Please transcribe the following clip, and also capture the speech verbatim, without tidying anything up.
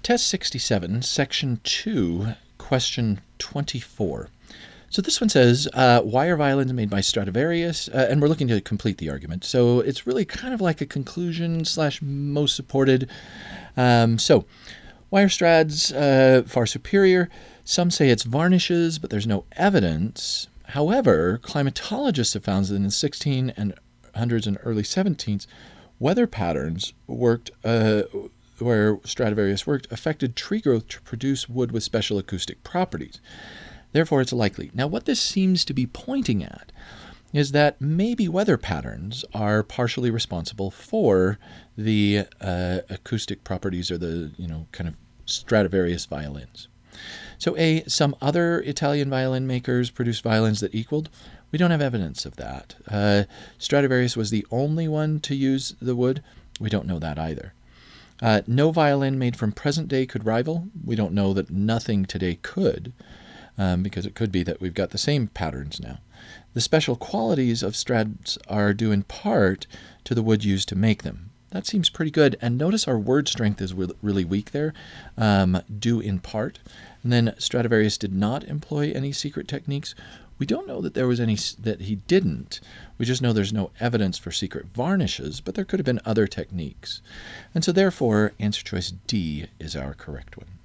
Test sixty-seven, Section two, Question twenty-four. So this one says, uh, why are violins made by Stradivarius? Uh, and we're looking to complete the argument. So it's really kind of like a conclusion slash most supported. Um, so why are Strads uh, far superior? Some say it's varnishes, but there's no evidence. However, climatologists have found that in the sixteen hundreds and early seventeens, weather patterns worked uh, where Stradivarius worked affected tree growth to produce wood with special acoustic properties. Therefore, it's likely. Now, what this seems to be pointing at is that maybe weather patterns are partially responsible for the uh, acoustic properties or the, you know, kind of Stradivarius violins. So, A, some other Italian violin makers produced violins that equaled. We don't have evidence of that. Uh, Stradivarius was the only one to use the wood. We don't know that either. Uh, no violin made from present day could rival. We don't know that nothing today could. Um, because it could be that we've got the same patterns now. The special qualities of Strads are due in part to the wood used to make them. That seems pretty good. And notice our word strength is really weak there, um, due in part. And then Stradivarius did not employ any secret techniques. We don't know that there was any, that he didn't. We just know there's no evidence for secret varnishes, but there could have been other techniques. And so therefore, answer choice D is our correct one.